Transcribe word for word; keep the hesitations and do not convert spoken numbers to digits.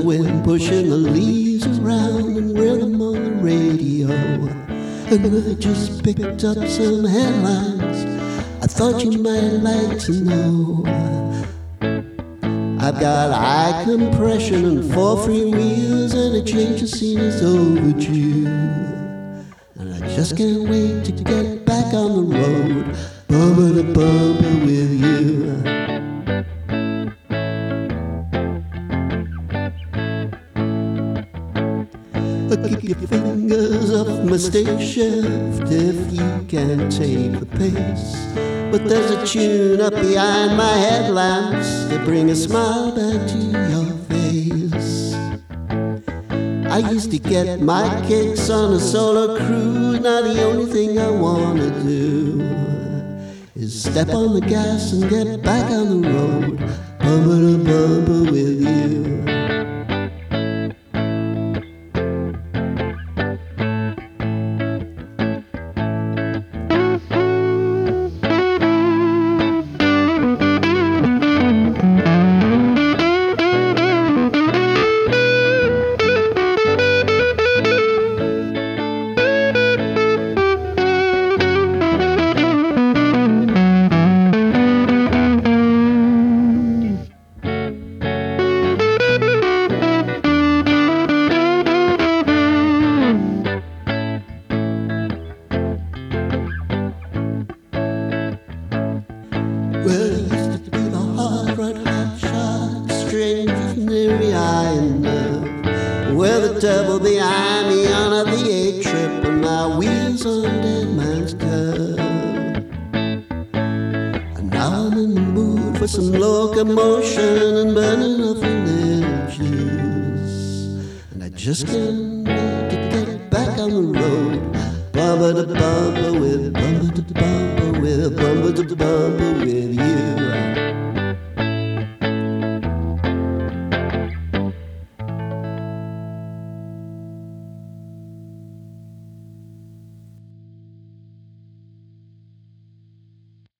wind pushing the leaves around and rhythm on the radio. And I just picked up some headlines I thought you might like to know. I've got eye compression and four free wheels, and a change of scene is overdue. And I just can't wait to get back on the road, bumper to bumper with you. Keep your fingers off my stage shift if you can take the pace. But there's a tune up behind my headlamps to bring a smile back to your face. I used to get my kicks on a solo cruise. Now the only thing I wanna do is step on the gas and get back on the road, bumper to bumper with you. Well, it used to be the hard right, hot shot, strangers in every eye and love. Well, the devil behind me on a V eight trip, and my wheels on dead man's curve. And now I'm in the mood for some locomotion and burning off a little juice. And I just can't wait to get back on the road, bumper to bumper with, bumper to bumper with, bumper to bumper with you.